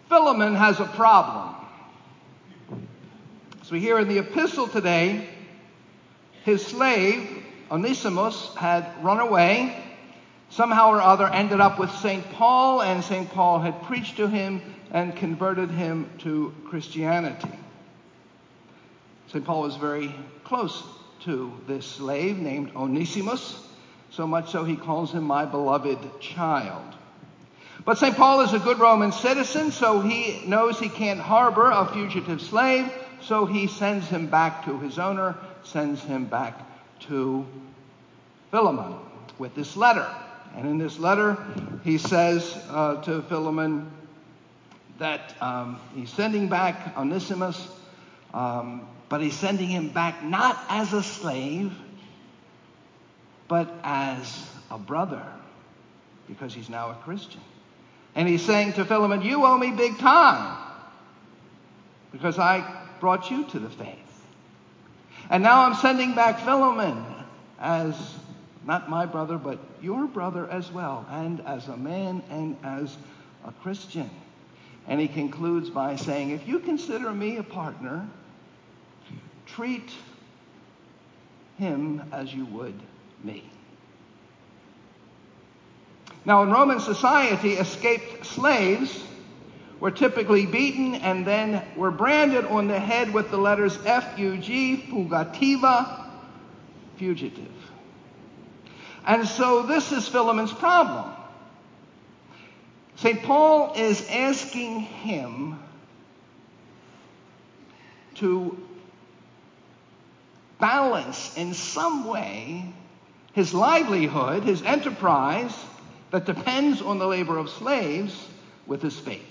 Philemon has a problem. As we hear in the epistle today, his slave, Onesimus, had run away, somehow or other ended up with St. Paul, and St. Paul had preached to him and converted him to Christianity. St. Paul was very close to this slave named Onesimus, so much so he calls him my beloved child. But St. Paul is a good Roman citizen, so he knows he can't harbor a fugitive slave, so he sends him back to his owner, sends him back to Philemon with this letter. And in this letter, he says to Philemon that he's sending back Onesimus, but he's sending him back not as a slave, but as a brother, because he's now a Christian. And he's saying to Philemon, you owe me big time, because I brought you to the faith. And now I'm sending back Philemon as not my brother, but your brother as well, and as a man and as a Christian. And he concludes by saying, if you consider me a partner, treat him as you would me. Now, in Roman society, escaped slaves were typically beaten and then were branded on the head with the letters F-U-G, fugativa, fugitive. And so this is Philemon's problem. St. Paul is asking him to balance in some way his livelihood, his enterprise that depends on the labor of slaves, with his faith.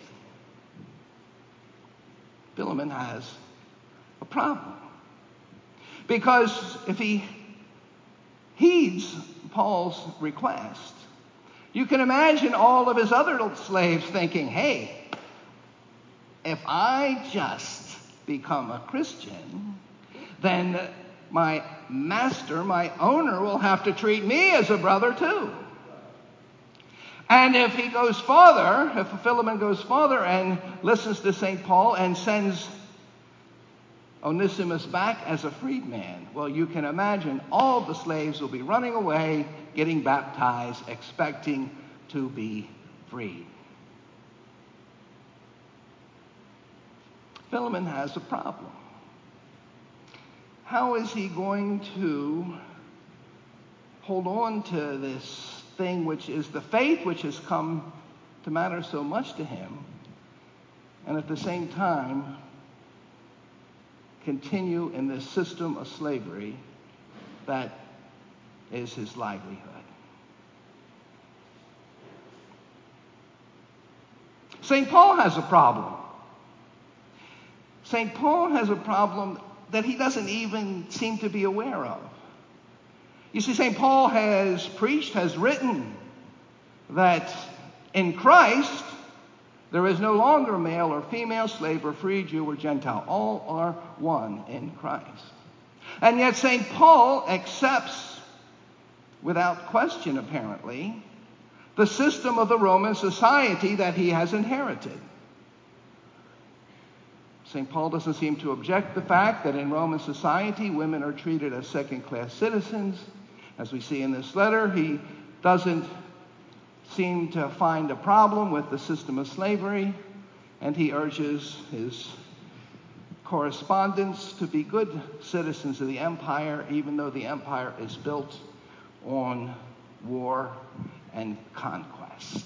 Philemon has a problem. Because if he heeds Paul's request, you can imagine all of his other slaves thinking, hey, if I just become a Christian, then my master, my owner, will have to treat me as a brother too. And if he goes farther, if Philemon goes farther and listens to St. Paul and sends Onesimus back as a freedman, well, you can imagine all the slaves will be running away, getting baptized, expecting to be freed. Philemon has a problem. How is he going to hold on to this thing which is the faith which has come to matter so much to him, and at the same time continue in this system of slavery that is his livelihood? St. Paul has a problem. St. Paul has a problem that he doesn't even seem to be aware of. You see, St. Paul has preached, has written that in Christ there is no longer male or female, slave or free, Jew or Gentile. All are one in Christ. And yet St. Paul accepts, without question apparently, the system of the Roman society that he has inherited. St. Paul doesn't seem to object the fact that in Roman society women are treated as second-class citizens. As we see in this letter, he doesn't seem to find a problem with the system of slavery, and he urges his correspondents to be good citizens of the empire, even though the empire is built on war and conquest.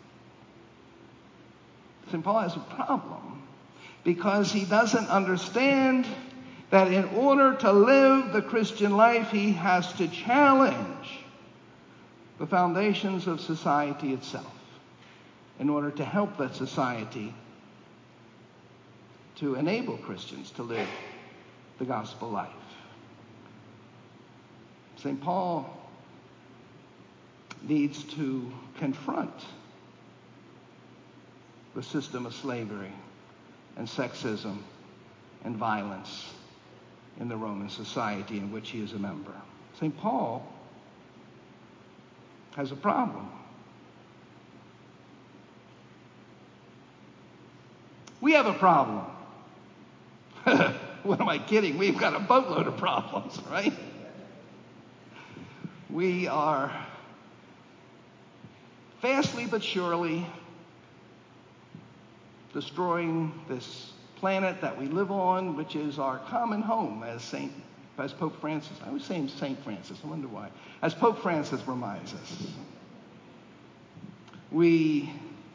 St. Paul has a problem because he doesn't understand that in order to live the Christian life, he has to challenge the foundations of society itself in order to help that society to enable Christians to live the gospel life. St. Paul needs to confront the system of slavery and sexism and violence in the Roman society in which he is a member. St. Paul has a problem. We have a problem. What am I kidding? We've got a boatload of problems, right? We are fastly but surely destroying this planet that we live on, which is our common home, as Pope Francis, I was saying St. Francis, I wonder why, as Pope Francis reminds us. We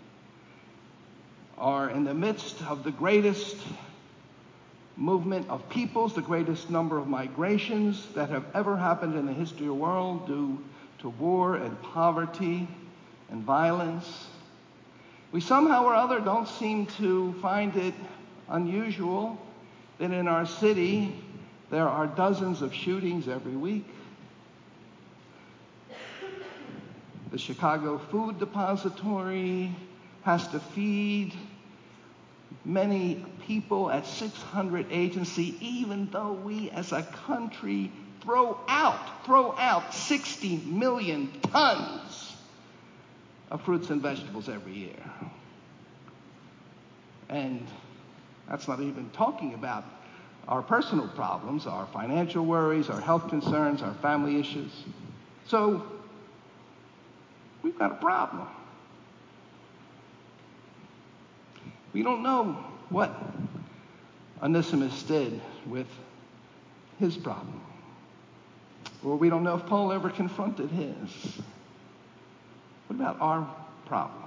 are in the midst of the greatest movement of peoples, the greatest number of migrations that have ever happened in the history of the world due to war and poverty and violence. We somehow or other don't seem to find it unusual that in our city there are dozens of shootings every week. The Chicago Food Depository has to feed many people at 600 agency, even though we as a country throw out 60 million tons of fruits and vegetables every year. And that's not even talking about our personal problems, our financial worries, our health concerns, our family issues. So we've got a problem. We don't know what Onesimus did with his problem. Or we don't know if Paul ever confronted his. What about our problem?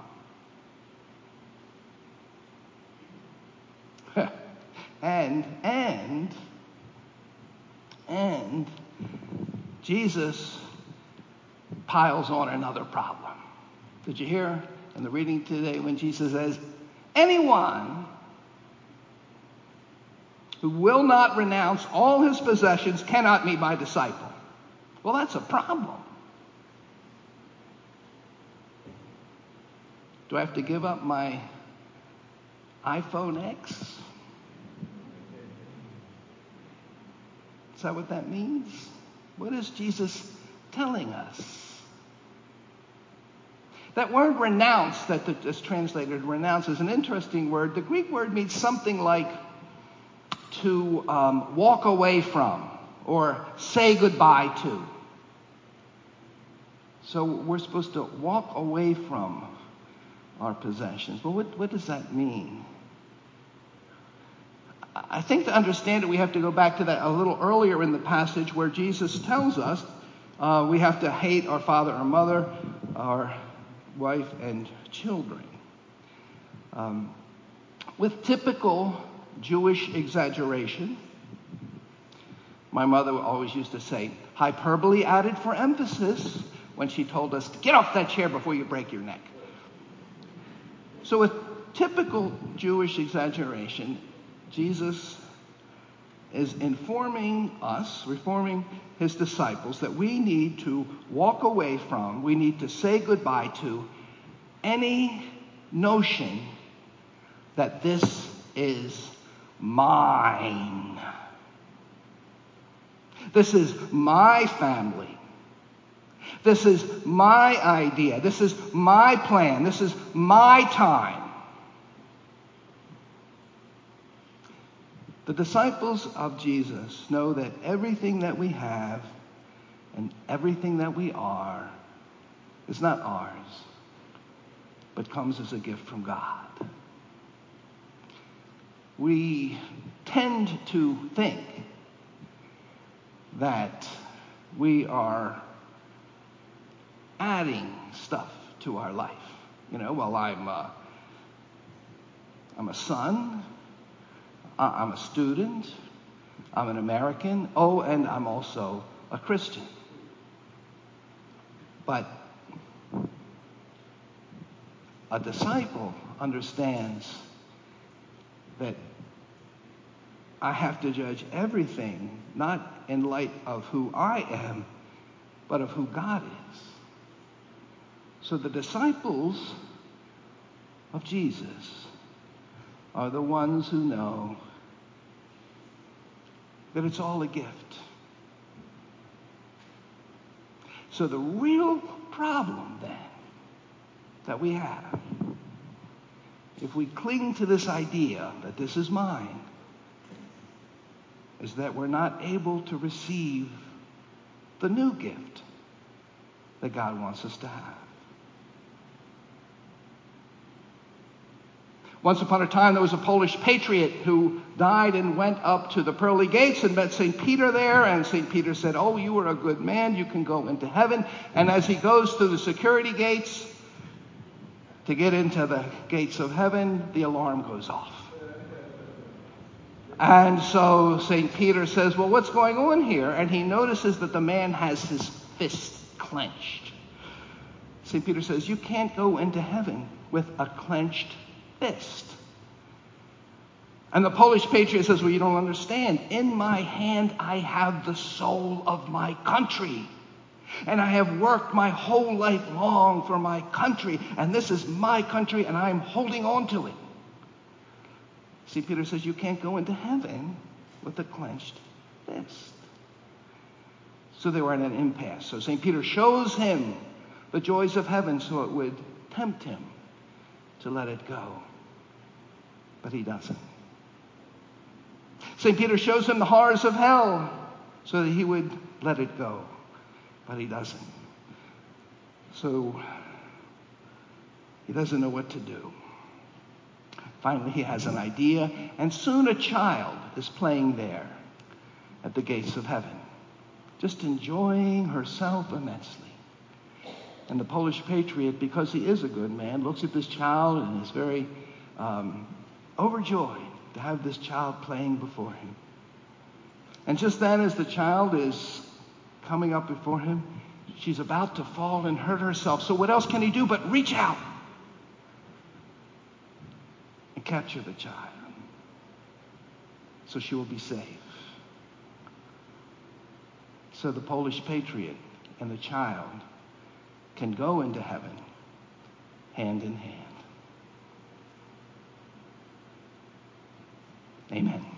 And Jesus piles on another problem. Did you hear in the reading today when Jesus says, anyone who will not renounce all his possessions cannot be my disciple? Well, that's a problem. Do I have to give up my iPhone X? Is that what that means? What is Jesus telling us? That word renounce that is translated renounce is an interesting word. The Greek word means something like to walk away from or say goodbye to. So we're supposed to walk away from our possessions. Well, what does that mean? I think to understand it, we have to go back to that a little earlier in the passage where Jesus tells us we have to hate our father or mother, our wife and children. With typical Jewish exaggeration, my mother always used to say, hyperbole added for emphasis, when she told us to get off that chair before you break your neck. So with typical Jewish exaggeration, Jesus is informing his disciples that we need to walk away from, we need to say goodbye to any notion that this is mine. This is my family. This is my idea. This is my plan. This is my time. The disciples of Jesus know that everything that we have and everything that we are is not ours, but comes as a gift from God. We tend to think that we are adding stuff to our life. Well, I'm a son, I'm a student, I'm an American, and I'm also a Christian. But a disciple understands that I have to judge everything, not in light of who I am, but of who God is. So the disciples of Jesus are the ones who know that it's all a gift. So the real problem then that we have if we cling to this idea that this is mine, is that we're not able to receive the new gift that God wants us to have. Once upon a time, there was a Polish patriot who died and went up to the pearly gates and met St. Peter there. And St. Peter said, "Oh, you are a good man. You can go into heaven." And as he goes through the security gates to get into the gates of heaven, the alarm goes off. And so St. Peter says, "Well, what's going on here?" And he notices that the man has his fist clenched. St. Peter says, "You can't go into heaven with a clenched fist." And the Polish patriot says, "Well, you don't understand. In my hand, I have the soul of my country. And I have worked my whole life long for my country. And this is my country, and I'm holding on to it." St. Peter says, "You can't go into heaven with a clenched fist." So they were at an impasse. So St. Peter shows him the joys of heaven so it would tempt him to let it go. But he doesn't. St. Peter shows him the horrors of hell so that he would let it go. But he doesn't. So he doesn't know what to do. Finally, he has an idea, and soon a child is playing there at the gates of heaven, just enjoying herself immensely. And the Polish patriot, because he is a good man, looks at this child and is very overjoyed to have this child playing before him. And just then, as the child is coming up before him, she's about to fall and hurt herself. So what else can he do but reach out and capture the child so she will be safe? So the Polish patriot and the child can go into heaven hand in hand. Amen.